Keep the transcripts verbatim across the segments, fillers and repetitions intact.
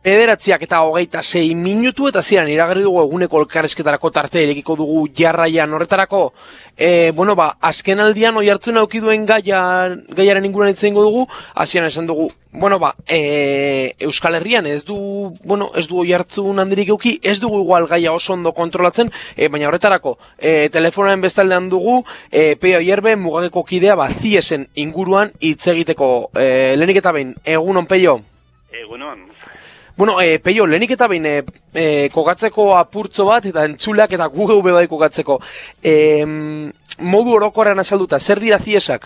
Bederatziak eta hogeita sei minutu eta ziren iragarri dugu eguneko elkarrizketarako tarte irekiko dugu jarraian horretarako. E, bueno, ba, azken aldian oi hartzen auki duen gaia, gaiaren inguruan hitz egingo dugu, hasieran esan dugu, bueno, ba, e, Euskal Herrian ez du, bueno, ez du oi hartzun handirik euki, ez dugu igual gaia oso ondo kontrolatzen, e, baina horretarako, e, telefonaren bestaldean dugu, e, Peio Ayerbe mugakeko kidea, ba, ziesen inguruan hitz egiteko. E, lehenik eta behin, egunon, Peio? Egunon. Bueno, e, Peio, lehenik eta behin, e, e, kokatzeko apurtzo bat, eta entzuleak eta gu geu bai kokatzeko. E, modu orokorrean azalduta, zer dira ziesak?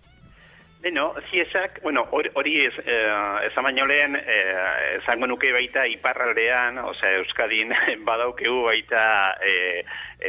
Beno, ziesak, bueno, hori ez, eh, ez amaino lehen, eh, esango nuke baita iparraldean, osea, Euskadin badaukegu baita eh,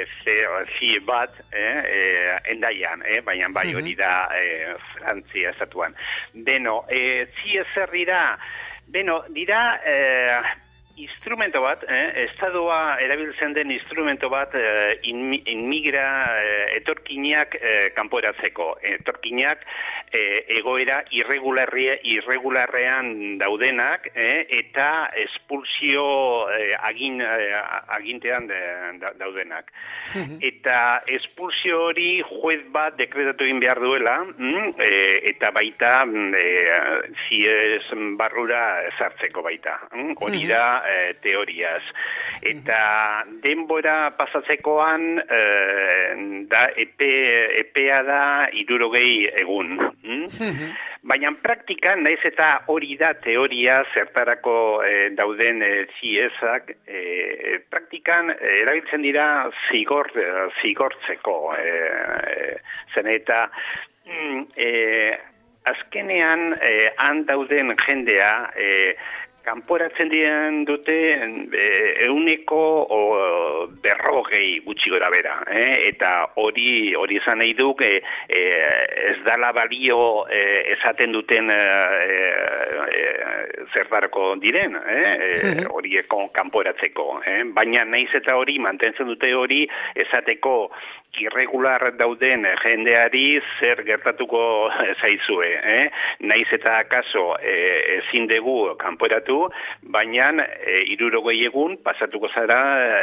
zie bat, eh, eh, endaian, eh, baina bai hori da eh, Frantzia estatuan. Beno, eh, zie zer dira, beno, dira... Eh, instrumento bat, eh, estadua erabiltzen den instrumento bat eh, inmigra eh, etorkinak eh, kanporatzeko. Etorkinak eh, egoera irregularria, irregularrean daudenak eh, eta espulsio eh, agin, eh, agintean de, da, daudenak. Eta espulsio hori juez bat dekretatu egin behar duela mm, eh, eta baita eh, ziez barrura sartzeko baita. Mm, hori da Eh, teoriaz. Eta denbora pasatzekoan eh, da epe, epea da hirurogei egun. Mm? Baina praktikan, naiz eta hori da teoria zertarako eh, dauden eh, ziezak, eh, praktikan eh, erabiltzen dira zigor, eh, zigortzeko. Eh, zen eta mm, eh, azkenean eh, han dauden jendea eh, kanporatzen diren dute euneko berrogei gutxi gora bera, eh? Eta hori hori izan nahi duk eh, ez dala balio eh, esaten duten eh, eh, zertarako diren, eh? Horieko kanporatzeko, eh? Baina naiz eta hori mantentzen dute hori esateko irregular dauden jendeari zer gertatuko zaizue, eh? Naiz eta akaso eh, ezin dugu kanporatu, baina e, hirurogei egun pasatuko zara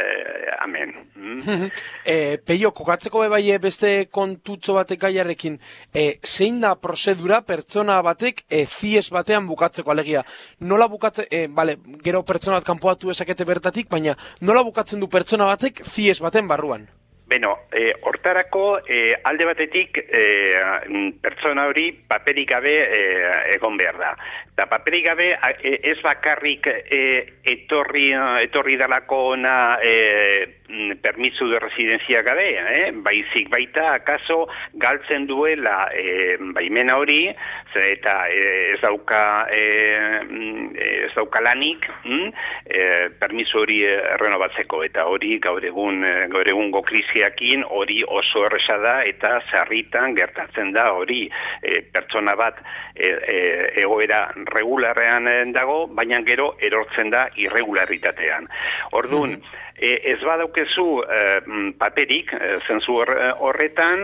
e, amen. Mm? e, Peio, kokatzeko bebai beste kontutxo batek gaiarekin, e, zein da prozedura pertsona batek e, zies batean bukatzeko alegia? Nola bukatze, e, bale, gero pertsona bat kanpoatu esakete bertatik, baina nola bukatzen du pertsona batek zies baten barruan? Beno, eh, hortarako eh, alde batetik eh, pertsona hori paperik gabe eh, egon behar da. Eta paperik gabe eh, ez bakarrik eh, etorri, etorri dalako ona eh, permiso de residencia gabe, eh? Baizik baita akaso galtzen duela eh, baimena hori, eta eh, ez dauka eh, ez dauka lanik mm? eh, permiso hori eh, renovatzeko, eta hori gaur egun gaur egungo krisiakin hori oso erresa da, eta sarritan gertatzen da hori eh, pertsona bat eh, eh, egoera regularrean dago, baina gero erortzen da irregularitatean. Orduan, mm-hmm. Ez badaukezu eh, paperik, eh, zentzu horretan,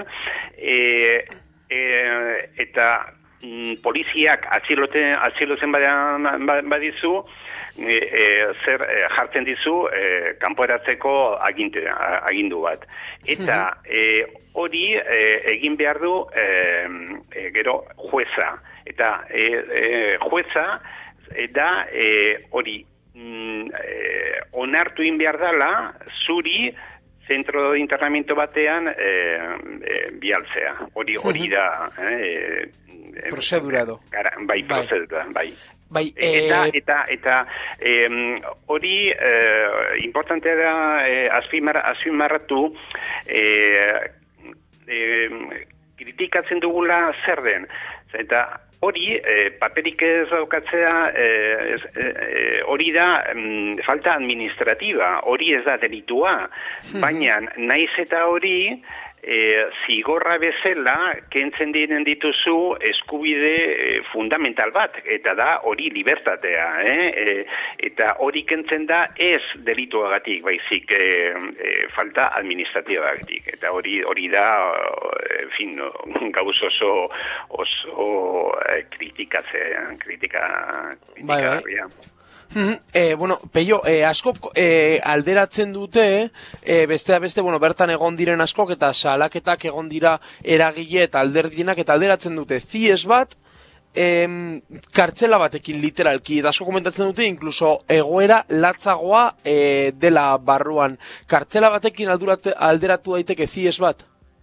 eh, eh, eta mm, poliziak atxilotzen badizu, eh, eh, zer eh, jartzen dizu eh, kanporatzeko aginte, agindu bat. Eta eh, hori eh, egin behar du eh, eh, gero jueza. Eta eh, eh, jueza eh, da hori eh, Mm, eh, onartu in behar dala, zuri zentro de internamiento batean eh, eh, bialtzea. Hori hori da... Eh, Prozedurado. Bai, prozedura, bai. Bai, eta eta eta eh, hori eh, importantea da eh, azpimarratu eh, eh, kritikatzen dugula zer den. Eta hori, eh, paperik ez daukatzea, eh, eh, hori da mm, falta administrativa, hori ez da delitua, baina naiz eta hori e, zigorra bezala kentzen diren dituzu eskubide e, fundamental bat, eta da hori libertatea, eh? e, eta hori kentzen da ez delituagatik, baizik e, e, falta administratibagatik, eta hori hori da, en fin, gauz oso oso kritikatzean, kritika, kritika bai, bai. E, bueno, Peio, e, askok e, alderatzen dute, e, bestea beste, bueno, bertan egon diren askok eta salaketak egon dira eragile eta alderdienak eta alderatzen dute zies bat, em, kartzela batekin literalki, eta asko komentatzen dute, inkluso egoera latzagoa e, dela barruan. Kartzela batekin aldurate, alderatu daiteke zies bat?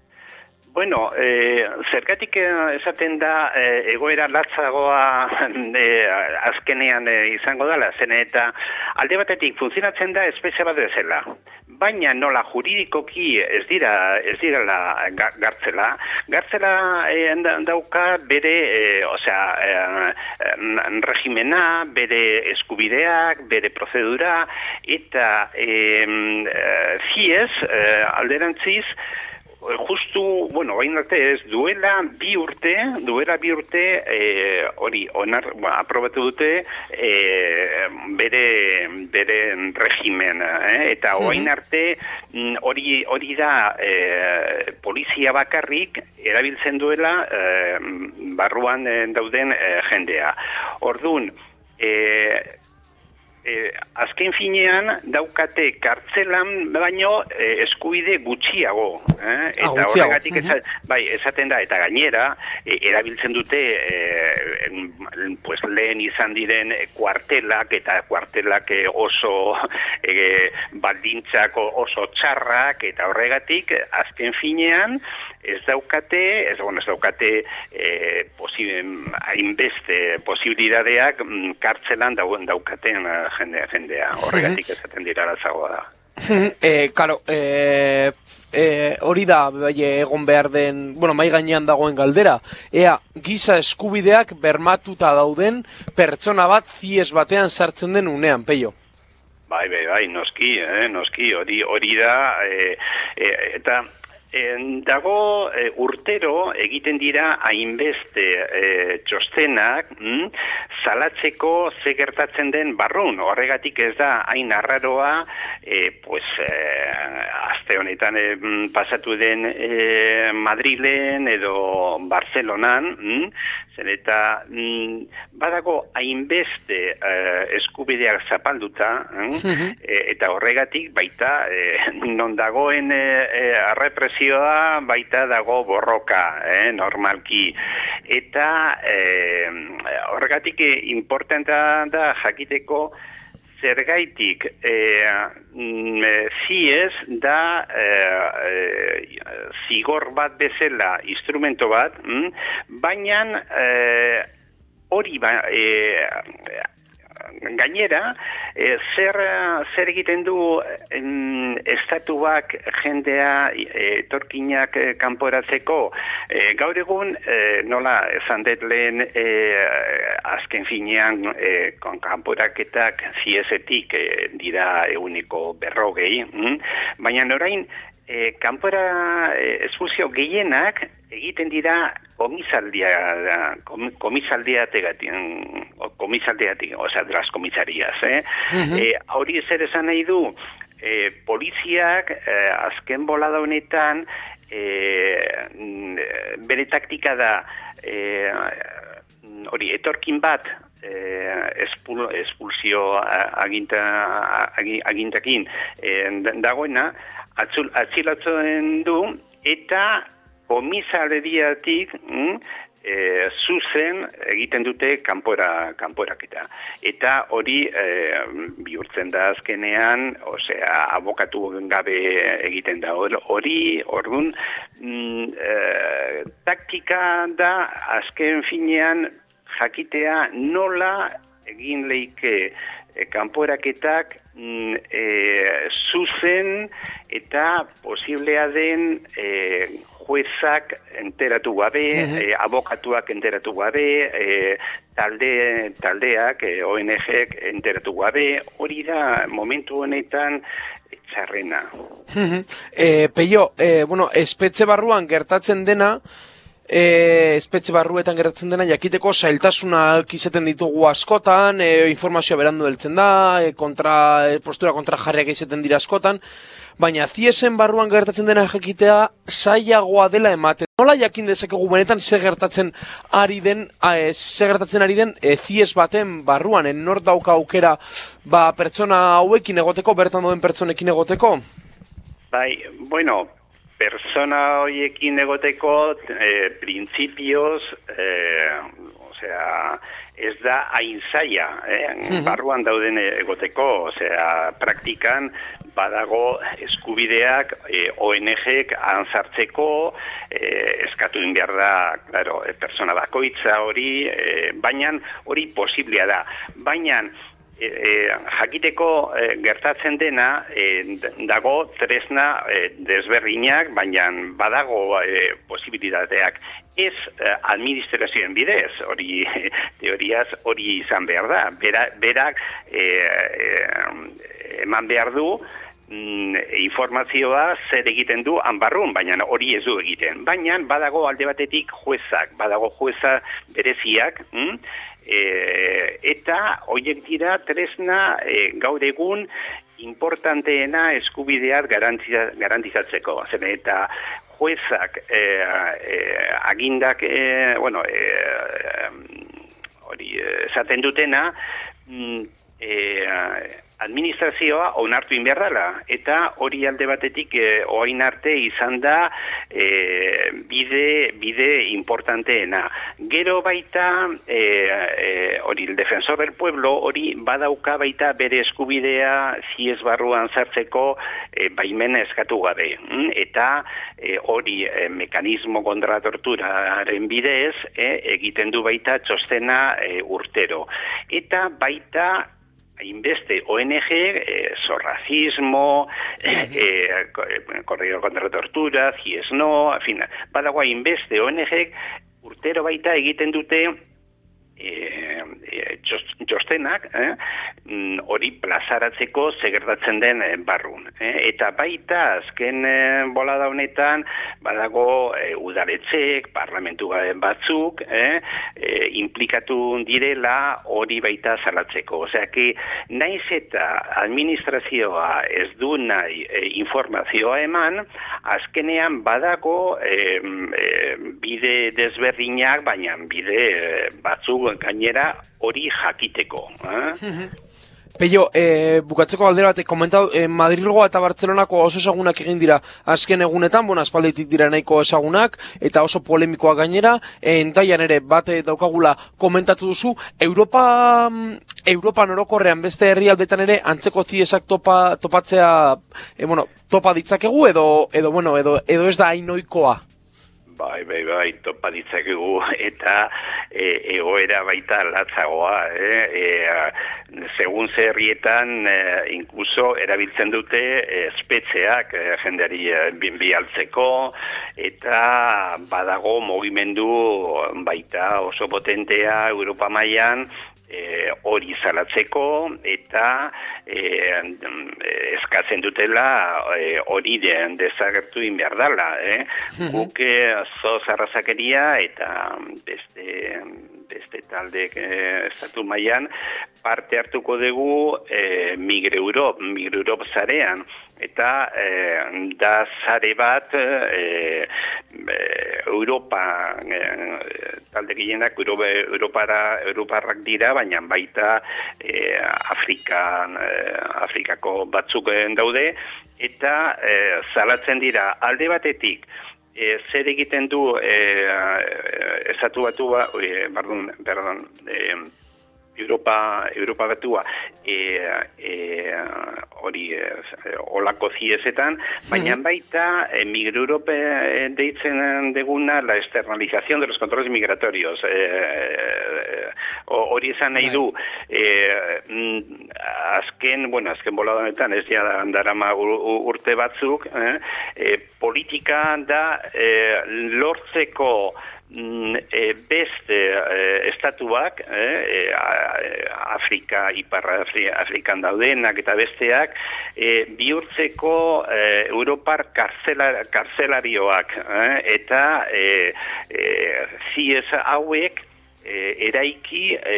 Bueno, eh, zergatik esaten da eh, egoera latzagoa eh, azkenean eh, izango dela, zen eta alde batetik funtzionatzen da espezie bat bezala. Baina nola juridikoki ez dira ez direla gartzela. Gartzela eh, dauka bere, eh, osea, eh, regimena, bere eskubideak, bere prozedura, eta eh, ziez, eh, alderantziz, justu, bueno, bain arte ez, duela bi urte, duela bi urte, hori, eh, onar, bueno, aprobatu dute eh, bere, bere regimen, eh? Eta oain arte, hori hori da eh, polizia bakarrik erabiltzen duela eh, barruan dauden eh, jendea. Orduan, eh, Eh, azken finean daukate kartzelan baino eh, eskubide gutxiago, eh? Eta ah, horregatik eza, bai, esaten da, eta gainera eh, erabiltzen dute eh, pues, lehen izan diren kuartelak, eta kuartelak eh, oso eh, baldintzak oso txarrak, eta horregatik azken finean ez daukate, ez, bueno, ez daukate eh, hainbeste posibilidadeak mm, kartzelan dauen daukaten eh, jendea, jendea, horregatik esaten dira latzagoa da. Eh, claro, eh, eh, hori da bai, egon behar den, bueno, mai gainean dagoen galdera. Ea, giza eskubideak bermatuta dauden pertsona bat zies batean sartzen den unean, Peio. Bai, bai, bai, noski, eh, noski, hori hori da, eh, eh, eta dago e, urtero egiten dira hainbeste e, txostenak mm, salatzeko ze gertatzen den barrun. Horregatik ez da hain arraroa e, pues, e, aste honetan e, pasatu den e, Madrilen edo Barcelonan, mm, zen eta mm, badago hainbeste e, eskubideak zapalduta, mm, e, eta horregatik baita e, non dagoen e, e, arrepresio baita dago borroka, eh, normalki. Eta eh, horregatik importanta da jakiteko zergaitik eh, ziez da eh, eh, zigor bat bezala instrumento bat, mm, baina eh, hori ba, eh, gainera, eh, zer, zer egiten du em, estatuak jendea etorkinak eh, kanporatzeko. Eh, gaur egun, eh, nola esan dut lehen eh, azken finean eh, kanporaketak ziezetik eh, dira eguneko berrogei, mm? Baina orain, E, kanpora e, espulsio gehienak egiten dira komisaldia, kom, komisaldiategatik, komisaldiatik, osea, de las komisarias, eh? Uh-huh. E, hori zer esan nahi du, e, poliziak e, azken bolada honetan e, bere taktika da, e, hori, etorkin bat, Eh, espul, espulsio aginta, agintakin eh, dagoena, atzul, atzilatzen du, eta komisalediatik mm, eh, zuzen egiten dute kanpora, kanporaketa. Eta hori eh, bihurtzen da azkenean, osea, abokatu gabe egiten da hori, orduan, mm, eh, taktika da azken finean jakitea nola egin leike e, kanporaketak mm, e, zuzen eta posiblea den e, juezak enteratu gabe, uh-huh. e, abokatuak enteratu gabe, e, talde, taldeak, e, O N G-ek enteratu gabe, hori da momentu honetan txarrena. Uh-huh. e, Peio, e, bueno, espetxe barruan gertatzen dena, e, espetxe barruetan gertatzen dena jakiteko zailtasunak izaten ditugu askotan, e, informazioa berandu heltzen da, e, kontra, e, postura kontra jarriak izaten dira askotan, baina ziesen barruan gertatzen dena jakitea zailagoa dela ematen. Nola jakin dezakegu benetan ze gertatzen ari den, e, ze gertatzen ari den e, zies baten barruan, en nor dauka aukera ba, pertsona hauekin egoteko, bertan doen pertsonekin egoteko? Bai, bueno, persona horiekin egoteko, eh, printzipioz, eh, osea, ez da hain zaila, eh? barruan dauden egoteko, osea, praktikan badago eskubideak eh, O N G-ek antzartzeko, eh, eskatu behar da, claro, eh, persona bakoitza hori, eh, baina hori posiblea da, baina E, e, jakiteko e, gertatzen dena e, dago tresna e, desberdinak, baina badago e, posibilitateak ez e, administrazioen bidez, hori teoriaz hori izan behar da, Bera, berak e, e, eman behar du informazioa zer egiten du hanbarrun, baina hori ez du egiten. Baina badago alde batetik juezak, badago jueza bereziak, hm? e, eta horiek dira tresna e, gaur egun importanteena eskubideak garantizatzeko. Zer, eta juezak e, e, agindak, e, bueno, hori e, esaten dutena, e, administrazioa onartu inbehar dela, eta hori alde batetik eh, orain arte izan da eh, bide, bide importanteena. Gero baita, eh, eh, hori, el defensor del pueblo, hori badauka baita bere eskubidea ziez barruan sartzeko eh, baimena eskatu gabe. Mm? Eta eh, hori eh, mekanismo kontra torturaren bidez eh, egiten du baita txostena eh, urtero. Eta baita hainbeste O N G, eh, Sorracismo, eh, eh, Correo contra Tortura, Ciesno, en fin, badago hainbeste O N G urtero baita egiten dute eh, eh, txostenak, eh, hori plazaratzeko segertatzen den eh, barrun. Eh, eta baita azken eh, bolada honetan badago eh, udaletxek, parlamentu batzuk, eh, eh, implikatu direla hori baita salatzeko. Osea, que naiz eta administrazioa ez du nahi eh, informazioa eman, azkenean badago eh, eh, bide desberdinak, baina bide eh, batzuk gainera hori jakiteko. Eh? Peio, e, bukatzeko aldera batek komentatu, e, Madrilgo eta Bartzelonako oso ezagunak egin dira azken egunetan, bueno, aspalditik dira nahiko ezagunak, eta oso polemikoa gainera, e, entaian ere bate daukagula komentatu duzu, Europa, Europa norokorrean beste herrialdetan ere antzeko ziesak topa, topatzea, e, bueno, topa ditzakegu edo, edo, bueno, edo, edo ez da hainoikoa? Bai, bai, bai, topa ditzakegu, eta e, egoera baita latzagoa, eh? E, segun zerrietan, e, inkluso erabiltzen dute espetxeak e, jendeari bialtzeko, eta badago mugimendu baita oso potentea Europa mailan, E, hori salatzeko eta e, eskatzen dutela e, hori de, desagertu inbehar dela. Eh? Guk e, zoz arrazakeria eta beste, beste taldek e, estatu mailan parte hartuko dugu e, Migre Europe, Migre Europe zarean. Eta e, da zare bat e, e, Europa, e, talde gehienak Europara, Europarrak dira, baina baita e, Afrikan, e, Afrikako batzuk daude, eta e, zalatzen dira alde batetik, e, zer egiten du e, estatu batu, e, pardon, pardon, e, Europa, Europa batua e, e, hori e, olako ziesetan, baina baita e, Migre Europe deitzen deguna la externalización de los controles migratorios. E, e, hori esan nahi du e, azken, bueno, azken bolada honetan ez ja darama urte batzuk, eh, e, politika da e, lortzeko e, beste e, estatuak, e, Afrika, Ipar Afrikan daudenak eta besteak, e, bihurtzeko e, Europar karzelar, karzelarioak, e, eta e, e, C I S hauek e, eraiki e,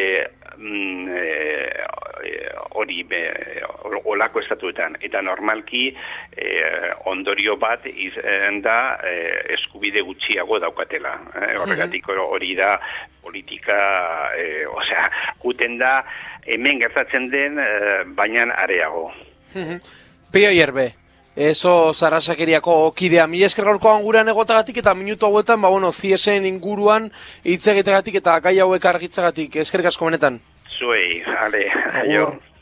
hori olako estatuetan, eta normalki eh, ondorio bat izan da eh, eskubide gutxiago daukatela. Eh, horregatik hori da politika, eh, osea, guten da hemen gertatzen den, eh, baina areago. Pio Hierbe, eso zarrasakeriako kidea, mi esker gaurkoan gurean egotagatik eta minutu hauetan, ba bueno, C I S en inguruan hitz egiteagatik eta gai hauek argitzagatik, eskerrik asko benetan. Zuei, ale, aio.